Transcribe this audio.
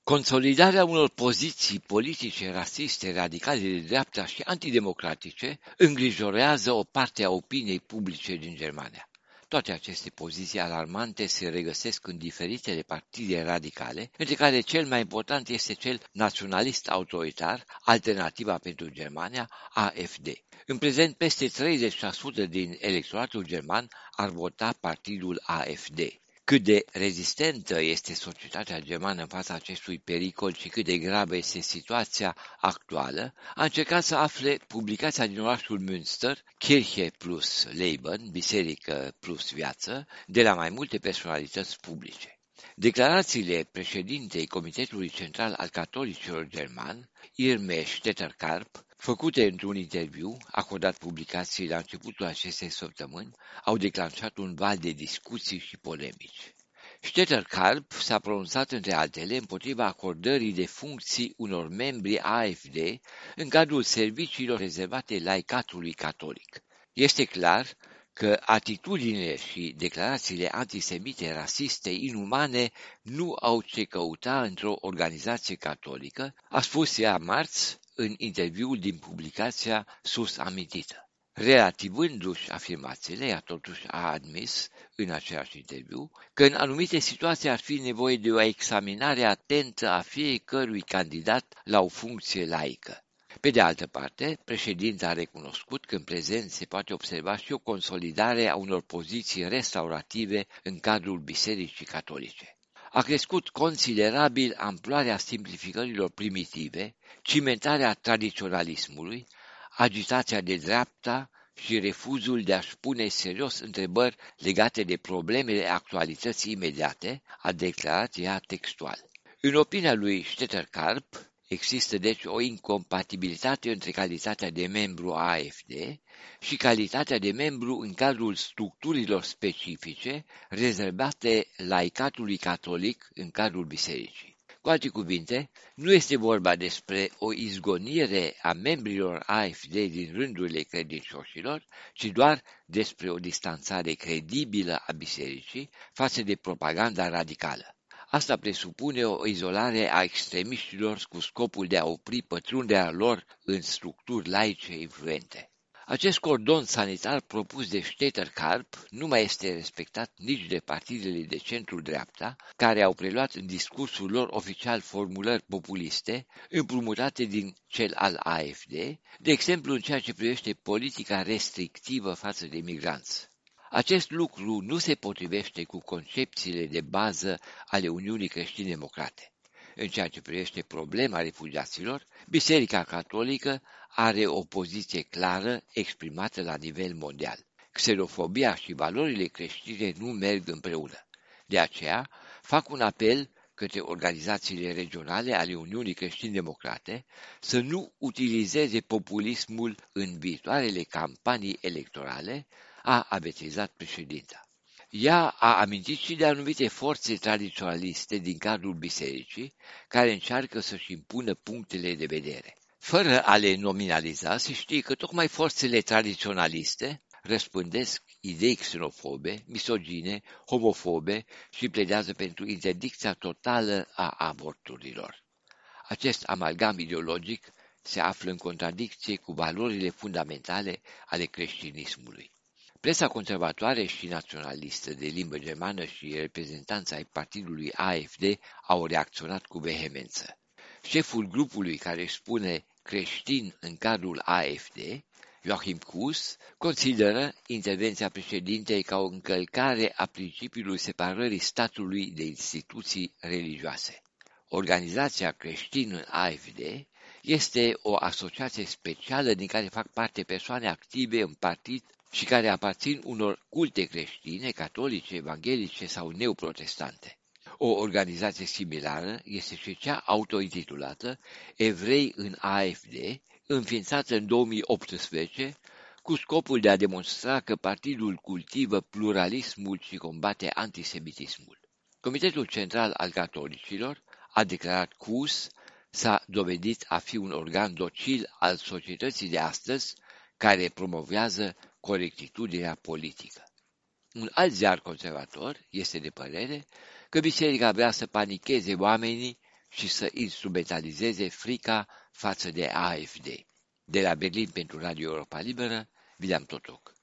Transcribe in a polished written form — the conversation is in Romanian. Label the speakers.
Speaker 1: Consolidarea unor poziții politice rasiste, radicale de dreapta și antidemocratice îngrijorează o parte a opiniei publice din Germania. Toate aceste poziții alarmante se regăsesc în diferitele partide radicale, între care cel mai important este cel naționalist autoritar, Alternativa pentru Germania, AfD. În prezent, peste 30% din electoratul german ar vota partidul AfD. Cât de rezistentă este societatea germană în fața acestui pericol și cât de gravă este situația actuală, a încercat să afle publicația din orașul Münster, Kirche plus Leben, Biserică plus Viață, de la mai multe personalități publice. Declarațiile președintei Comitetului Central al Catolicilor German, Irme Stetter-Karp, făcute într-un interviu acordat publicației la începutul acestei săptămâni, au declanșat un val de discuții și polemici. Stetter-Karp s-a pronunțat între altele împotriva acordării de funcții unor membri AfD în cadrul serviciilor rezervate laicatului catolic. Este clar că atitudinile și declarațiile antisemite, rasiste, inumane nu au ce căuta într-o organizație catolică, a spus ea marți în interviul din publicația sus amintită. Relativându-și afirmațiile, ea totuși a admis în același interviu că în anumite situații ar fi nevoie de o examinare atentă a fiecărui candidat la o funcție laică. Pe de altă parte, președinta a recunoscut că în prezent se poate observa și o consolidare a unor poziții restaurative în cadrul Bisericii Catolice. A crescut considerabil amploarea simplificărilor primitive, cimentarea tradiționalismului, agitația de dreapta și refuzul de a-și pune serios întrebări legate de problemele actualității imediate, a declarat ea textual. În opinia lui Stetter-Karp, există deci o incompatibilitate între calitatea de membru a AfD și calitatea de membru în cadrul structurilor specifice rezervate laicatului catolic în cadrul bisericii. Cu alte cuvinte, nu este vorba despre o izgonire a membrilor AfD din rândurile credincioșilor, ci doar despre o distanțare credibilă a bisericii față de propaganda radicală. Asta presupune o izolare a extremiștilor cu scopul de a opri pătrunderea lor în structuri laice influente. Acest cordon sanitar propus de Stetter-Karp nu mai este respectat nici de partidele de centru-dreapta, care au preluat în discursul lor oficial formulări populiste, împrumutate din cel al AfD, de exemplu în ceea ce privește politica restrictivă față de migranți. Acest lucru nu se potrivește cu concepțiile de bază ale Uniunii Creștine-Democrate. În ceea ce privește problema refugiaților, Biserica Catolică are o poziție clară exprimată la nivel mondial. Xenofobia și valorile creștine nu merg împreună. De aceea, fac un apel către organizațiile regionale ale Uniunii Creștine-Democrate să nu utilizeze populismul în viitoarele campanii electorale, a avertizat președinta. Ea a amintit și de anumite forțe tradiționaliste din cadrul bisericii care încearcă să-și impună punctele de vedere. Fără a le nominaliza, se știe că tocmai forțele tradiționaliste răspândesc idei xenofobe, misogine, homofobe și pledează pentru interdicția totală a avorturilor. Acest amalgam ideologic se află în contradicție cu valorile fundamentale ale creștinismului. Presa conservatoare și naționalistă de limbă germană și reprezentanța ai partidului AfD au reacționat cu vehemență. Șeful grupului care își spune creștin în cadrul AfD, Joachim Kuss, consideră intervenția președintei ca o încălcare a principiului separării statului de instituții religioase. Organizația creștină AfD este o asociație specială din care fac parte persoane active în partid și care aparțin unor culte creștine, catolice, evanghelice sau neoprotestante. O organizație similară este și cea autointitulată Evrei în AfD, înființată în 2018, cu scopul de a demonstra că partidul cultivă pluralismul și combate antisemitismul. Comitetul Central al Catolicilor, a declarat Kuss, s-a dovedit a fi un organ docil al societății de astăzi, care promovează corectitudinea politică. Un alt ziar conservator este de părere că biserica vrea să panicheze oamenii și să instrumentalizeze frica față de AfD. De la Berlin pentru Radio Europa Liberă, William Totoc.